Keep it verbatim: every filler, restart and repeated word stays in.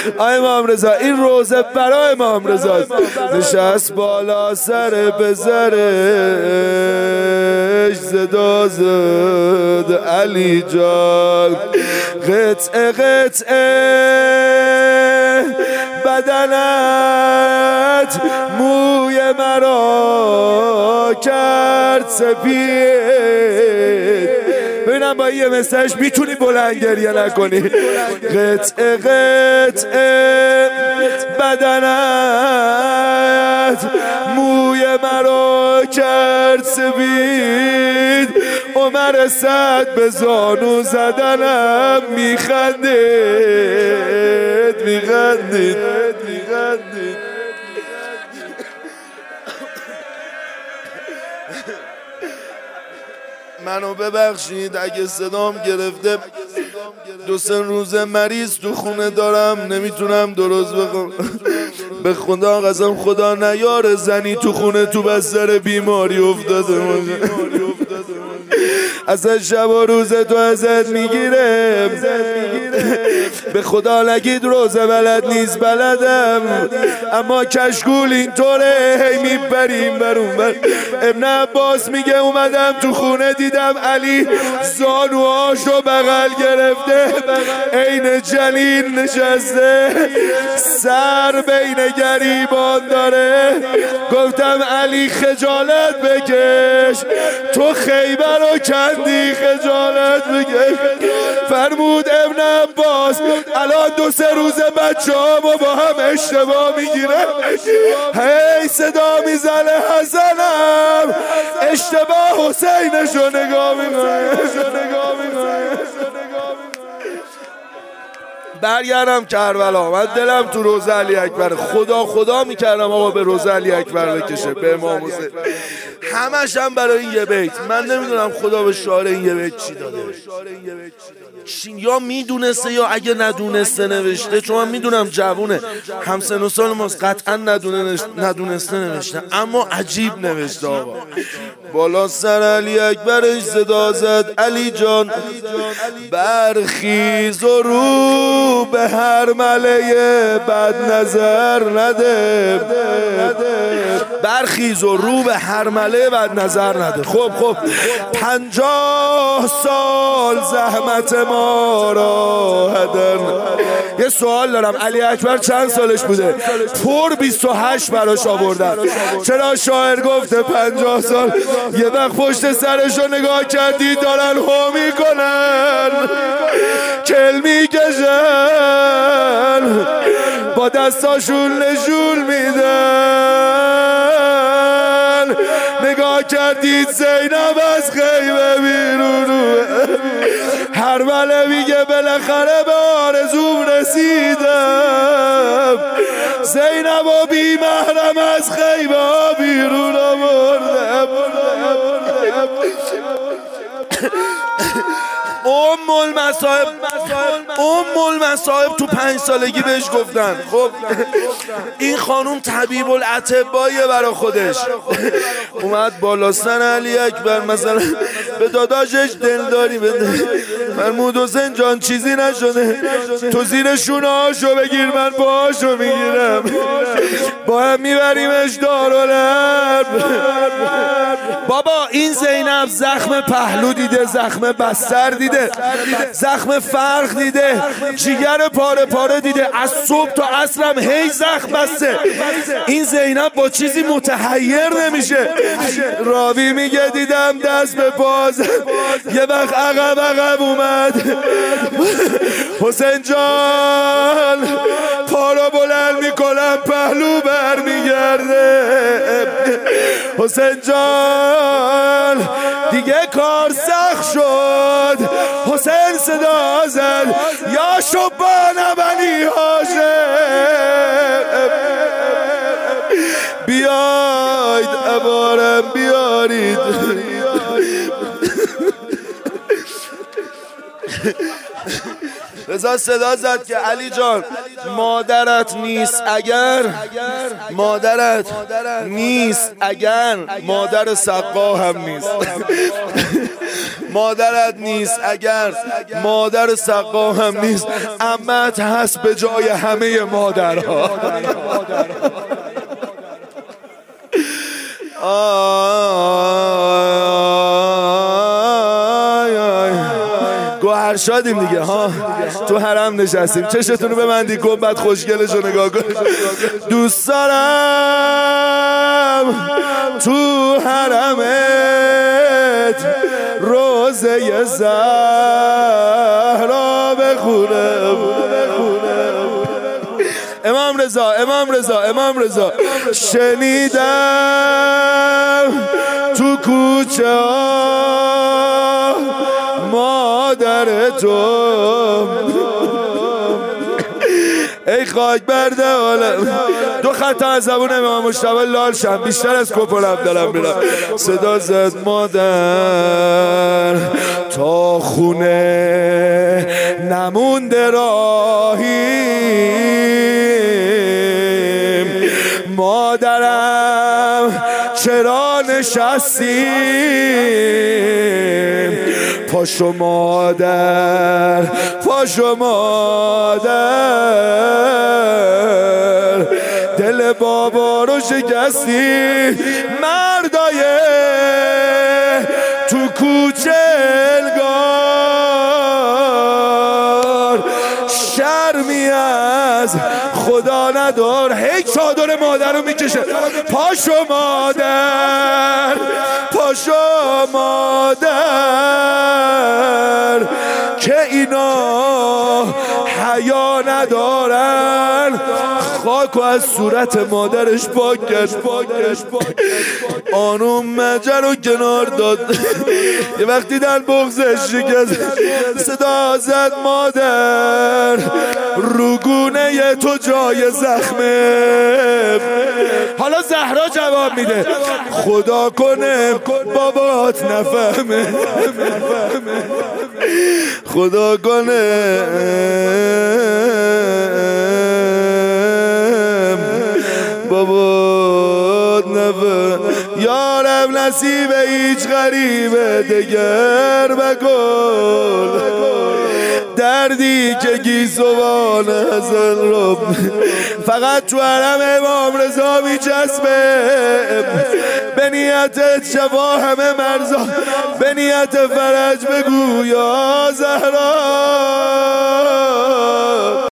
آی امام رضا این روزه برای امام رضا نشست بالا سر بزرش زدا زد علی جان قطعه قطعه بدنت موی مرا کرد سپید. ببینم با یه مساج میتونی بلند گریه نکنی. قطعه قطعه بدنت موی مرا کرد سپید. عمر سعد به زانو زدنم میخندید میخندید میخندید. منو ببخشید اگه صدام گرفته، دو سه روز مریض تو خونه دارم نمیتونم درست بخونم. به خدا قسم خدا نیاره زنی تو خونه تو بستر بیماری افتاده باشه. اصلا شب و روز تو ازت میگیره. به خدا نگید روزه بلد نیست بلدم، اما کشکول اینطوره هی میبریم برون بر. ابن عباس میگه اومدم تو خونه دیدم علی زانوهاشو بغل گرفته عین جنین نشسته سر بین گریبان داره. گفتم علی خجالت بکش، تو خیبر رو کندی خجالت بکش. فرمود ابن عباس الان دو سه روز بچه هامو با هم اشتباه میگیرن، هی صدا میزنه حسنم اشتباه حسینشو نگاه میکنه. برگردم کربلا، من دلم تو روزه علی اکبر، خدا خدا میکردم آقا به روزه علی اکبر بکشه به امام حسین، همش هم برای این یه بیت. من نمیدونم خدا به شعار این یه بیت چی داده، یا میدونسته یا اگه ندونسته نوشته، چون من میدونم جوونه همسن و سال ماست قطعا ندونسته نوشته، اما عجیب نوشته آقا. بالا سر علی اکبرش صدا زد علی جان برخیز و رو به هر مله بد نظر نده. برخیز و رو به هر مله بد نظر نده. خب خب پنجاه سال زحمت ما را هدن. یه سوال دارم، علی اکبر چند سالش بوده؟ پر بیست و هشت براش آوردن. چرا شاعر گفته پنجاه سال؟ یه وقت پشت سرشو نگاه کردی دارن هو میکنن کل میکشن با دستاشون نشون میدن. نگاه کردید زینب از خیمه بیرون هر مله میگه بالاخره به آرزوم رسیدم. زینب و بی محرم از خیمه بیرون آوردم. ام المصائب ام المصائب تو پنج سالگی بهش گفتن. خب این خانوم طبیب الاطبایه برا خودش. اومد بالا سر علی اکبر مثلا به داداشش دلداری بده، فرمود حسین جان چیزی نشده، تو زیر شونه هاشو بگیر من پاهاشو میگیرم، با هم میبریمش دارالحرب. بابا این زینب زخم پهلو دیده، زخم بستر دیده، زخم فرق دیده، جیگر پاره پاره دیده، از صبح تا عصرم هی زخم بسته. این زینب با چیزی متحیر نمیشه. راوی میگه دیدم دست به باز، یه وقت عقب عقب اومد. حسین جان پارا بلند میکنم پهلو برمیگرده. حسین جان دیگه کار سخت شد. حسین صدا زد یا شبان بنی هاشم بیاید عبارم بیارید. رضا صدا زد که علی جان مادرت نیست اگر مادرت نیست اگر مادر سقا هم نیست. مادرت نیست، اگر مادر سقا هم نیست، عمت هست به جای همه مادرها. گوهر شادیم دیگه ها، تو حرم نشستیم، چشتونو ببندی، گنبد خوشگلشو نگاه کن. دوست دارم تو حرمت روزه زهرا بخونم. امام رضا امام رضا امام رضا شنیدم تو کوچه ها مادر تو، ای خاک برده عالم. دو خط از زبون امام مجتبی لال شم، بیشتر از کپلم دارم میرم. صدا زد مادر تا خونه نمونده راهیم، مادرم چرا نشستیم؟ پاشو مادر پاشو مادر، دل بابا رو شکستی. مردای تو کوچه الگار شرمی از خدا ندار. هی چادر مادر رو میکشه. پاشو مادر پاشو مادر که اینا حیا ندارن. خاکو از صورت مادرش پاک کرد. آنوم مجر رو کنار داد. یه وقتی دن بغزش شکست، صدا زد مادر روگونه تو جای زخمه. حالا زهرا جواب میده خدا کنه بابات نفهمه، خدا کنه بابات نفهمه. یارم نصیب هیچ غریبه دگر بکن، دردی که گیزوان ازل رو فقط تو حرم امام رضا میچسبه. به نیتت شفا همه مرزا، به نیت فرج بگو یا زهرا.